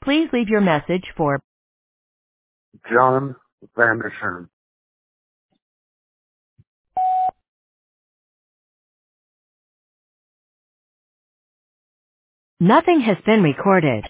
Please leave your message for John Vandershern. Nothing has been recorded.